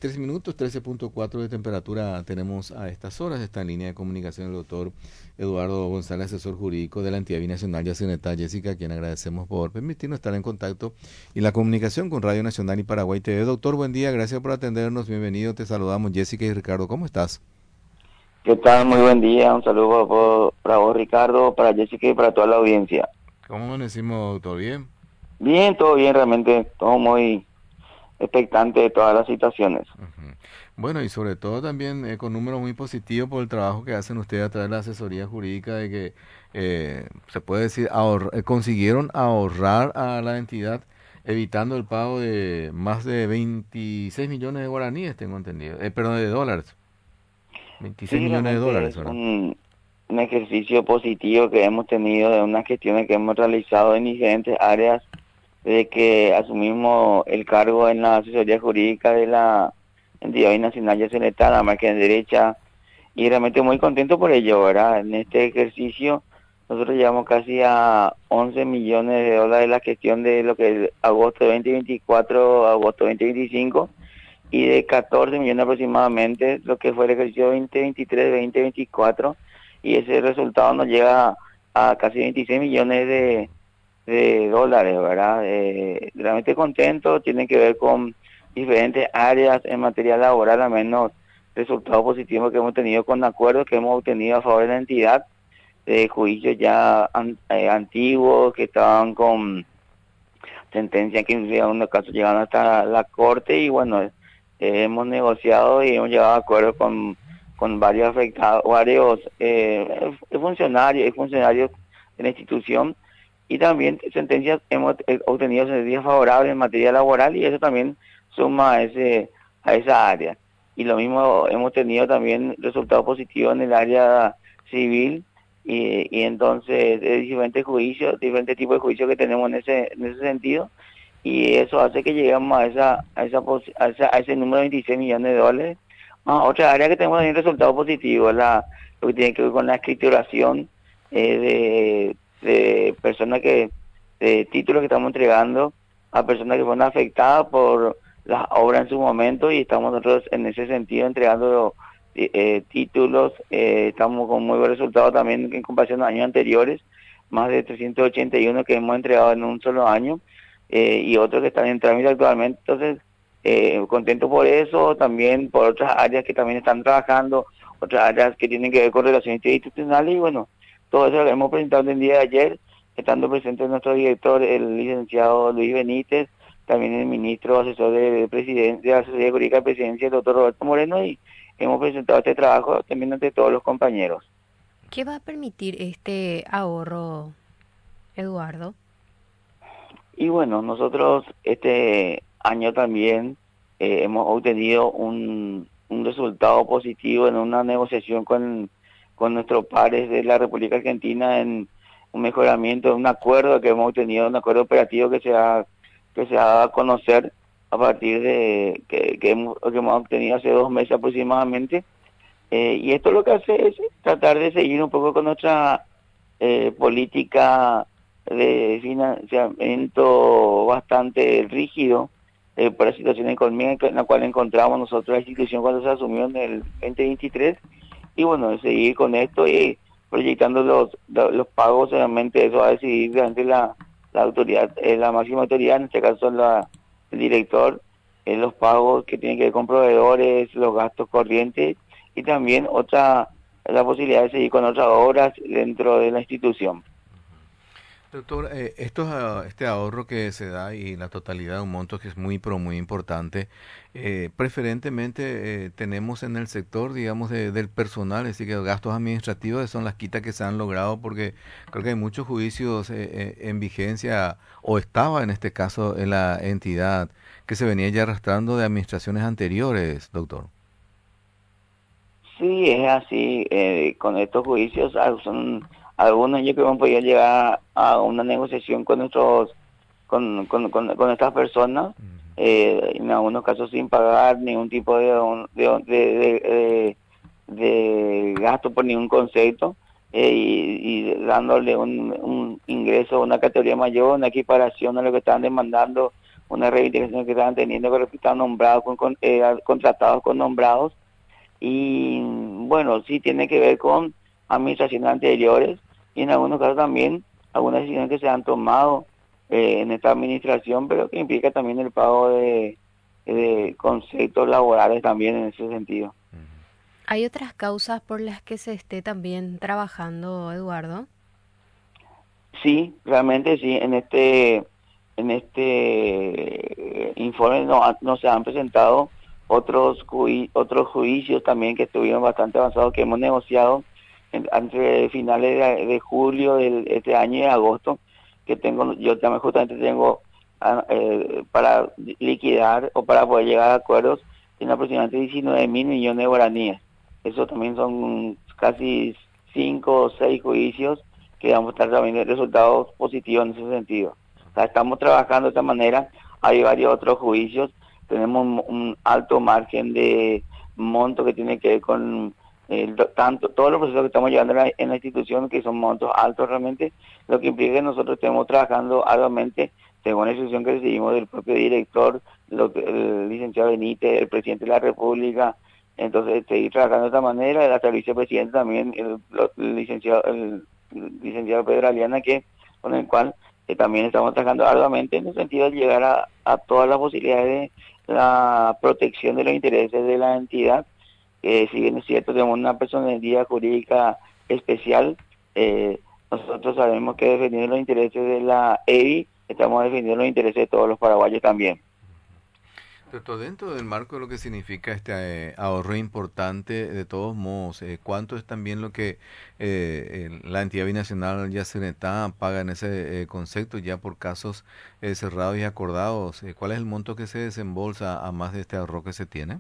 23 minutos, 13.4 de temperatura tenemos a estas horas. Está en línea de comunicación el doctor Eduardo González, asesor jurídico de la entidad binacional Yacyretá. Jessica, a quien agradecemos por permitirnos estar en contacto y la comunicación con Radio Nacional y Paraguay TV. Doctor, buen día, gracias por atendernos, bienvenido, te saludamos Jessica y Ricardo, ¿cómo estás? ¿Qué tal? Muy buen día. Un saludo para vos, Ricardo, para Jessica y para toda la audiencia. ¿Cómo nos decimos, doctor? ¿Bien? Bien, todo bien, realmente. Todo muy expectante de todas las situaciones. Ujú. Bueno, y sobre todo también con números muy positivos por el trabajo que hacen ustedes a través de la asesoría jurídica de que se puede decir consiguieron ahorrar a la entidad evitando el pago de más de 26 millones de guaraníes, tengo entendido, perdón, de dólares, 26 Sí, millones de realmente dólares, es ¿verdad? un ejercicio positivo que hemos tenido de unas gestiones que hemos realizado en diferentes áreas desde que asumimos el cargo en la asesoría jurídica de la entidad binacional Yacyretá, la margen derecha, y realmente muy contento por ello, ¿verdad? En este ejercicio nosotros llevamos casi a 11 millones de dólares la gestión de lo que es agosto de 2024 a agosto de 2025 y de 14 millones aproximadamente lo que fue el ejercicio 2023-2024 y ese resultado nos llega a casi 26 millones de dólares, ¿verdad? Realmente contento, tiene que ver con diferentes áreas en materia laboral, al menos resultados positivos que hemos tenido con acuerdos que hemos obtenido a favor de la entidad, de juicios ya antiguos que estaban con sentencia que en algunos casos llegaron hasta la corte y bueno, hemos negociado y hemos llegado a acuerdos con varios afectados, varios funcionarios de la institución y también sentencias, hemos obtenido sentencias favorables en materia laboral y eso también suma a esa área. Y lo mismo hemos tenido también resultados positivos en el área civil y entonces de diferentes juicios, diferentes tipos de juicios que tenemos en ese sentido y eso hace que lleguemos a ese número de 26 millones de dólares. Otra área que tenemos también resultados positivos, lo que tiene que ver con la escrituración de personas de títulos que estamos entregando a personas que fueron afectadas por las obras en su momento y estamos nosotros en ese sentido entregando títulos, estamos con muy buen resultado también en comparación a años anteriores, más de 381 que hemos entregado en un solo año y otros que están en trámite actualmente. Entonces, contento por eso, también por otras áreas que también están trabajando, otras áreas que tienen que ver con relaciones institucionales y bueno, todo eso lo hemos presentado el día de ayer, estando presente nuestro director, el licenciado Luis Benítez, también el ministro asesor de presidencia, de la Asesoría Jurídica de Presidencia, el doctor Roberto Moreno, y hemos presentado este trabajo también ante todos los compañeros. ¿Qué va a permitir este ahorro, Eduardo? Y bueno, nosotros este año también hemos obtenido un resultado positivo en una negociación con nuestros pares de la República Argentina en un mejoramiento de un acuerdo que hemos obtenido, un acuerdo operativo que se ha dado a conocer a partir de que hemos obtenido hace 2 meses aproximadamente. Y esto lo que hace es tratar de seguir un poco con nuestra política de financiamiento bastante rígido por la situación económica en la cual encontramos nosotros la institución cuando se asumió en el 2023 y bueno, seguir con esto y proyectando los pagos, obviamente eso va a decidir ante la autoridad, la máxima autoridad, en este caso el director, los pagos que tienen que ver con proveedores, los gastos corrientes y también la posibilidad de seguir con otras obras dentro de la institución. Doctor, este ahorro que se da y la totalidad de un monto que es muy, pero muy importante, preferentemente tenemos en el sector, digamos, del personal, es decir, que los gastos administrativos son las quitas que se han logrado porque creo que hay muchos juicios en vigencia o estaba en este caso en la entidad que se venía ya arrastrando de administraciones anteriores, doctor. Sí, es así, con estos juicios, son algunos yo creo que hemos podido llegar a una negociación con con estas personas, en algunos casos sin pagar ningún tipo de gasto por ningún concepto, y dándole un ingreso, una categoría mayor, una equiparación a lo que estaban demandando una reivindicación que estaban teniendo, pero que están nombrados contratados con nombrados. Y bueno, sí tiene que ver con administraciones anteriores y en algunos casos también algunas decisiones que se han tomado en esta administración, pero que implica también el pago de conceptos laborales también en ese sentido. ¿Hay otras causas por las que se esté también trabajando, Eduardo? Sí, realmente sí, en este informe no se han presentado otros juicios también que estuvieron bastante avanzados, que hemos negociado entre finales de julio de este año y de agosto, yo también justamente tengo para liquidar o para poder llegar a acuerdos en aproximadamente 19.000 millones de guaraníes. Eso también son casi 5 o 6 juicios que vamos a estar también resultados positivos en ese sentido. O sea, estamos trabajando de esta manera. Hay varios otros juicios. Tenemos un alto margen de monto que tiene que ver con todos los procesos que estamos llevando en la institución, que son montos altos realmente, lo que implica que nosotros estemos trabajando arduamente según la instrucción que recibimos del propio director, el licenciado Benítez, el presidente de la República. Entonces, seguir trabajando de esta manera, hasta el vicepresidente también, el licenciado Pedro Aliana, con el cual también estamos trabajando arduamente en el sentido de llegar a todas las posibilidades de la protección de los intereses de la entidad. Si bien es cierto, tenemos una personalidad jurídica especial, nosotros sabemos que defendiendo los intereses de la EBI, estamos defendiendo los intereses de todos los paraguayos también. Doctor, dentro del marco de lo que significa este ahorro importante, de todos modos, ¿cuánto es también lo que la entidad binacional Yacyretá paga en ese concepto ya por casos cerrados y acordados? ¿Cuál es el monto que se desembolsa a más de este ahorro que se tiene?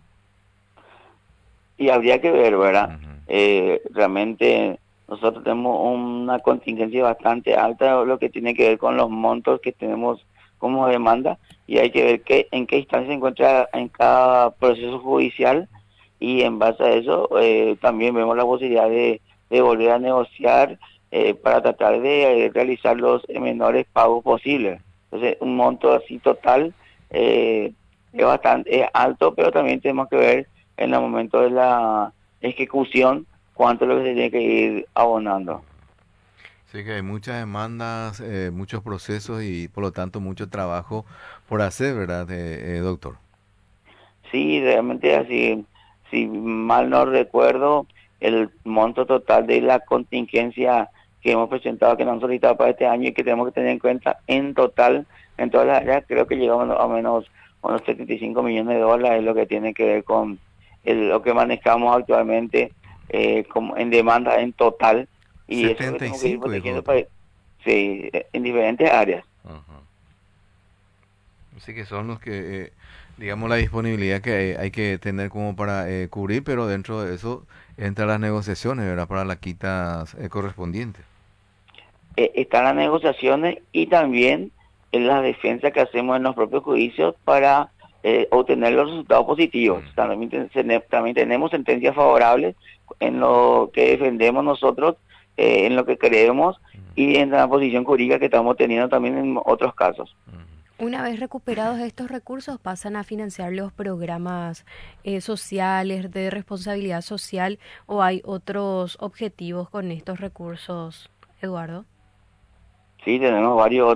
Y habría que ver, ¿verdad? Ujú. Realmente nosotros tenemos una contingencia bastante alta, lo que tiene que ver con los montos que tenemos como demanda, y hay que ver en qué instancia se encuentra en cada proceso judicial, y en base a eso también vemos la posibilidad de volver a negociar para tratar de realizar los menores pagos posibles. Entonces, un monto así total es bastante alto, pero también tenemos que ver en el momento de la ejecución cuánto es lo que se tiene que ir abonando. Sí que hay muchas demandas, muchos procesos y por lo tanto mucho trabajo por hacer, ¿verdad, doctor? Sí, realmente así, si mal no recuerdo, el monto total de la contingencia que hemos presentado, que nos han solicitado para este año y que tenemos que tener en cuenta en total, en todas las áreas, creo que llegamos a menos unos 75 millones de dólares, lo que tiene que ver con lo que manejamos actualmente como en demanda en total, y eso es lo que tenemos que ir 75, dijo protegiendo doctor. para, sí, en diferentes áreas. Ajá. Así que son los que, digamos, la disponibilidad que hay que tener como para cubrir, pero dentro de eso entran las negociaciones, ¿verdad? Para las quitas correspondientes. Están las negociaciones y también en la defensa que hacemos en los propios juicios para obtener los resultados positivos. Ujú. También tenemos sentencias favorables en lo que defendemos nosotros, en lo que creemos y en la posición jurídica que estamos teniendo también en otros casos. Ujú. Una vez recuperados estos recursos, pasan a financiar los programas sociales de responsabilidad social, o hay otros objetivos con estos recursos, Eduardo. Sí, tenemos varios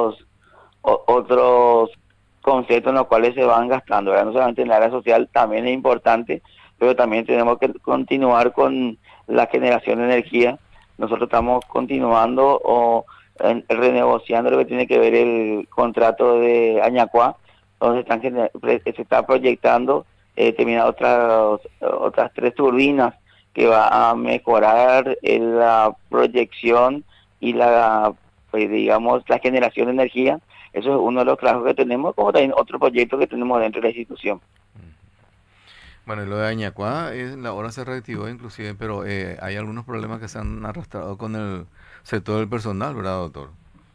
otros conceptos en los cuales se van gastando, ¿verdad? No solamente en el área social, también es importante, pero también tenemos que continuar con la generación de energía. Nosotros estamos continuando renegociando lo que tiene que ver el contrato de Añacuá, donde se está proyectando terminar otras 3 turbinas que va a mejorar la proyección y digamos, la generación de energía. Eso es uno de los trabajos que tenemos, como también otro proyecto que tenemos dentro de la institución. Bueno, y lo de Añacuá, la hora se reactivó inclusive, pero hay algunos problemas que se han arrastrado con el sector del personal, ¿verdad, doctor?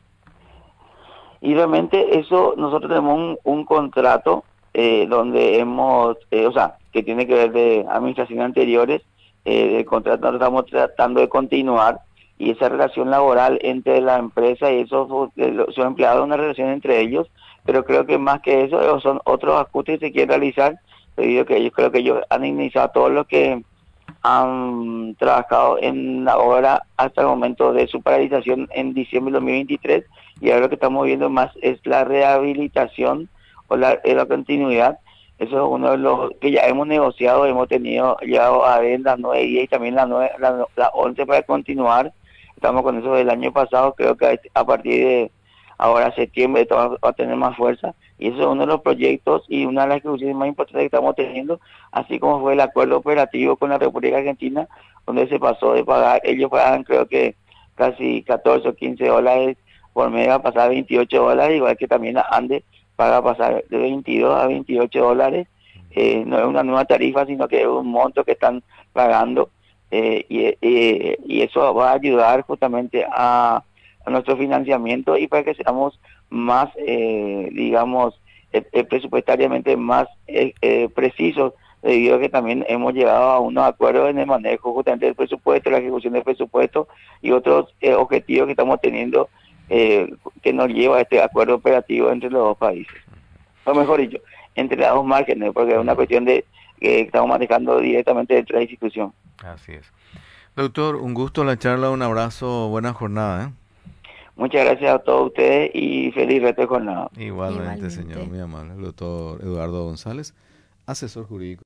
Y realmente eso, nosotros tenemos un contrato donde o sea, que tiene que ver de administraciones anteriores, el contrato nosotros estamos tratando de continuar, y esa relación laboral entre la empresa y esos empleados, una relación entre ellos pero creo que más que eso son otros ajustes que se quieren realizar, debido a que ellos creo que ellos han indemnizado a todos los que han trabajado en la obra hasta el momento de su paralización en diciembre de 2023, y ahora lo que estamos viendo más es la rehabilitación o la continuidad. Eso es uno de los que ya hemos negociado, hemos tenido ya a ver las 9 días y también la 11 para continuar. Estamos con eso del año pasado, creo que a partir de ahora septiembre esto va a tener más fuerza, y eso es uno de los proyectos y una de las ejecuciones más importantes que estamos teniendo, así como fue el acuerdo operativo con la República Argentina, donde se pasó de pagar, ellos pagan creo que casi 14 o 15 dólares por mega, pasar a 28 dólares, igual que también la ANDE paga pasar de 22 a 28 dólares. No es una nueva tarifa, sino que es un monto que están pagando, y eso va a ayudar justamente a nuestro financiamiento y para que seamos más, digamos, presupuestariamente más precisos, debido a que también hemos llegado a unos acuerdos en el manejo justamente del presupuesto, la ejecución del presupuesto y otros objetivos que estamos teniendo, que nos lleva a este acuerdo operativo entre los dos países. O mejor dicho, entre las dos márgenes, porque es una cuestión de que estamos manejando directamente dentro de la institución. Así es. Doctor, un gusto la charla, un abrazo, buena jornada, ¿eh? Muchas gracias a todos ustedes y feliz resto de jornada. Igualmente, Igualmente. señor, muy amable. El doctor Eduardo González, asesor jurídico.